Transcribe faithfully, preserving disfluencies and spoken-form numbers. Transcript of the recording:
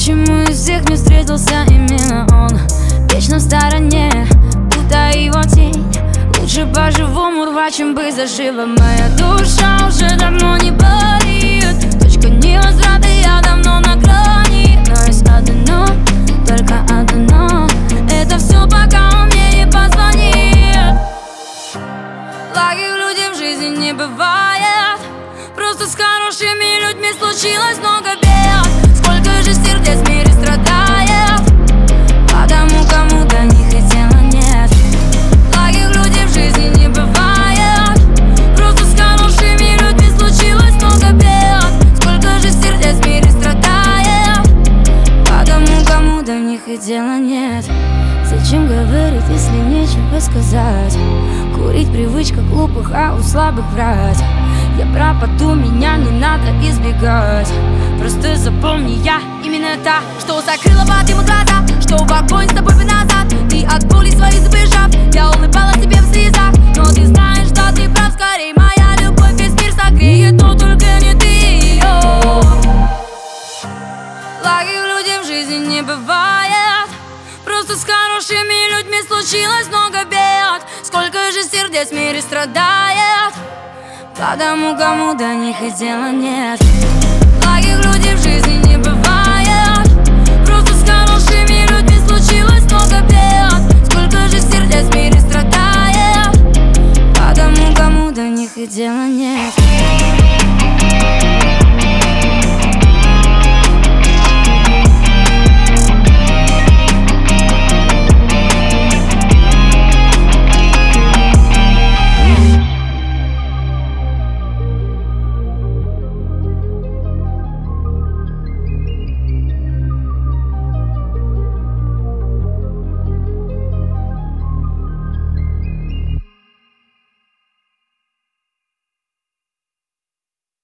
Почему из всех мне встретился именно он? Вечно в стороне, будто его тень. Лучше по-живому рвать, чем быть заживо. Моя душа уже давно не болит. Точка невозврата, я давно на грани. Но есть одно, только одно. Это все, пока он мне не позвонит. Плохих людей в жизни не бывает. Просто с хорошими людьми случилось много бед. Сколько же сердец в мире страдает, потому кому до них и дела нет. Плохих людей в жизни не бывает. Просто с хорошими людьми случилось много бед. Сколько же сердец в мире страдает, потому кому до них и дела нет. Зачем говорить, если нечего сказать? Курить привычка глупых, а у слабых врать. Я пропаду, меня не надо избегать. Просто запомни, я именно та, что закрыла под ему глаза, что в огонь с тобой назад. Ты от боли своей сбежав, я улыбалась тебе в слезах. Но ты знаешь, что ты прав, скорее моя любовь весь мир согреет, но только не ты ее. Плохих людей в жизни не бывает. Просто с хорошими людьми случилось много бед. Сколько же сердец в мире страдает, потому кому до них и дела нет. Плохих людей в жизни не бывает. Просто с хорошими людьми случилось много бед.